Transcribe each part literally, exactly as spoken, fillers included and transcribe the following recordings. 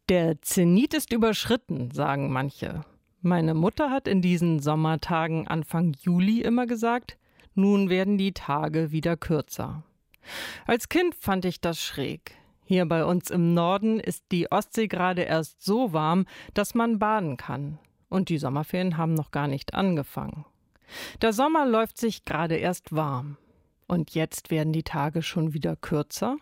Der Zenit ist überschritten, sagen manche. Meine Mutter hat in diesen Sommertagen Anfang Juli immer gesagt, nun werden die Tage wieder kürzer. Als Kind fand ich das schräg. Hier bei uns im Norden ist die Ostsee gerade erst so warm, dass man baden kann. Und die Sommerferien haben noch gar nicht angefangen. Der Sommer läuft sich gerade erst warm. Und jetzt werden die Tage schon wieder kürzer?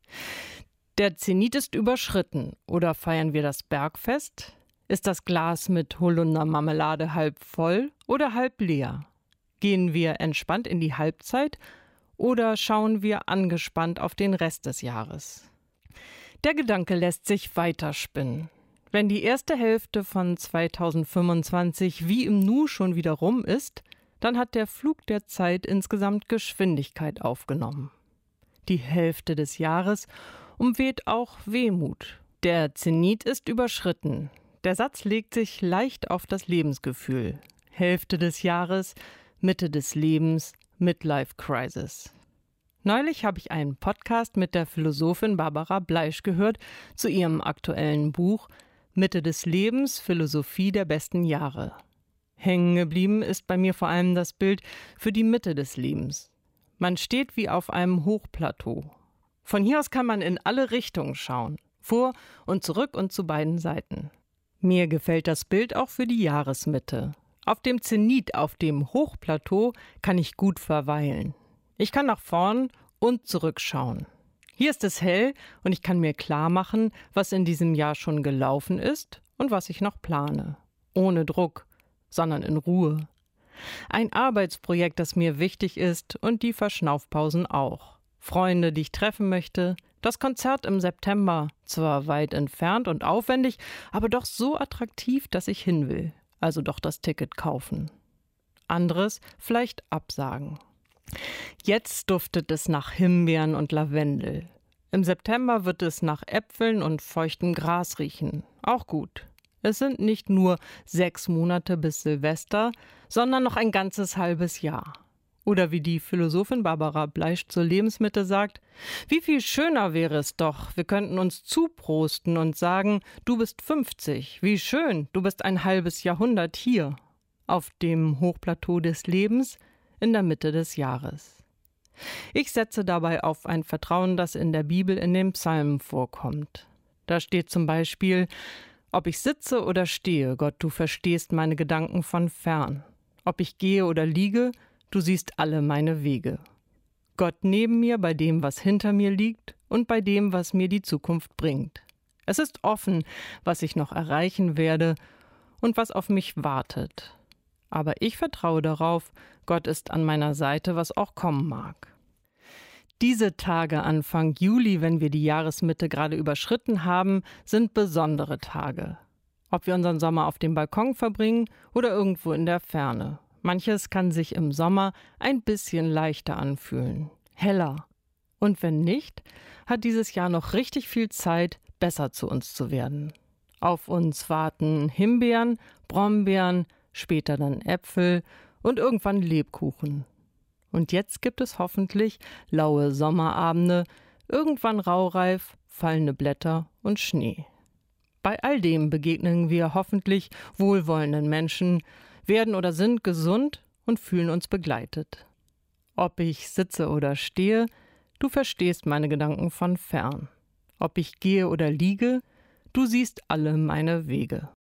Der Zenit ist überschritten. Oder feiern wir das Bergfest? Ist das Glas mit Holundermarmelade halb voll oder halb leer? Gehen wir entspannt in die Halbzeit oder schauen wir angespannt auf den Rest des Jahres? Der Gedanke lässt sich weiterspinnen. Wenn die erste Hälfte von zweitausendfünfundzwanzig wie im Nu schon wieder rum ist, dann hat der Flug der Zeit insgesamt Geschwindigkeit aufgenommen. Die Hälfte des Jahres umweht auch Wehmut. Der Zenit ist überschritten. Der Satz legt sich leicht auf das Lebensgefühl. Hälfte des Jahres, Mitte des Lebens, Midlife Crisis. Neulich habe ich einen Podcast mit der Philosophin Barbara Bleisch gehört zu ihrem aktuellen Buch Mitte des Lebens, Philosophie der besten Jahre. Hängen geblieben ist bei mir vor allem das Bild für die Mitte des Lebens. Man steht wie auf einem Hochplateau. Von hier aus kann man in alle Richtungen schauen, vor und zurück und zu beiden Seiten. Mir gefällt das Bild auch für die Jahresmitte. Auf dem Zenit, auf dem Hochplateau, kann ich gut verweilen. Ich kann nach vorn und zurückschauen. Hier ist es hell und ich kann mir klar machen, was in diesem Jahr schon gelaufen ist und was ich noch plane. Ohne Druck, sondern in Ruhe. Ein Arbeitsprojekt, das mir wichtig ist und die Verschnaufpausen auch. Freunde, die ich treffen möchte, das Konzert im September, zwar weit entfernt und aufwendig, aber doch so attraktiv, dass ich hin will, also doch das Ticket kaufen. Anderes vielleicht absagen. Jetzt duftet es nach Himbeeren und Lavendel. Im September wird es nach Äpfeln und feuchtem Gras riechen, auch gut. Es sind nicht nur sechs Monate bis Silvester, sondern noch ein ganzes halbes Jahr. Oder wie die Philosophin Barbara Bleisch zur Lebensmitte sagt, wie viel schöner wäre es doch, wir könnten uns zuprosten und sagen, du bist fünfzig, wie schön, du bist ein halbes Jahrhundert hier, auf dem Hochplateau des Lebens, in der Mitte des Jahres. Ich setze dabei auf ein Vertrauen, das in der Bibel in den Psalmen vorkommt. Da steht zum Beispiel, ob ich sitze oder stehe, Gott, du verstehst meine Gedanken von fern. Ob ich gehe oder liege, du siehst alle meine Wege. Gott neben mir bei dem, was hinter mir liegt und bei dem, was mir die Zukunft bringt. Es ist offen, was ich noch erreichen werde und was auf mich wartet. Aber ich vertraue darauf, Gott ist an meiner Seite, was auch kommen mag. Diese Tage Anfang Juli, wenn wir die Jahresmitte gerade überschritten haben, sind besondere Tage. Ob wir unseren Sommer auf dem Balkon verbringen oder irgendwo in der Ferne. Manches kann sich im Sommer ein bisschen leichter anfühlen, heller. Und wenn nicht, hat dieses Jahr noch richtig viel Zeit, besser zu uns zu werden. Auf uns warten Himbeeren, Brombeeren, später dann Äpfel und irgendwann Lebkuchen. Und jetzt gibt es hoffentlich laue Sommerabende, irgendwann raureif, fallende Blätter und Schnee. Bei all dem begegnen wir hoffentlich wohlwollenden Menschen, werden oder sind gesund und fühlen uns begleitet. Ob ich sitze oder stehe, du verstehst meine Gedanken von fern. Ob ich gehe oder liege, du siehst alle meine Wege.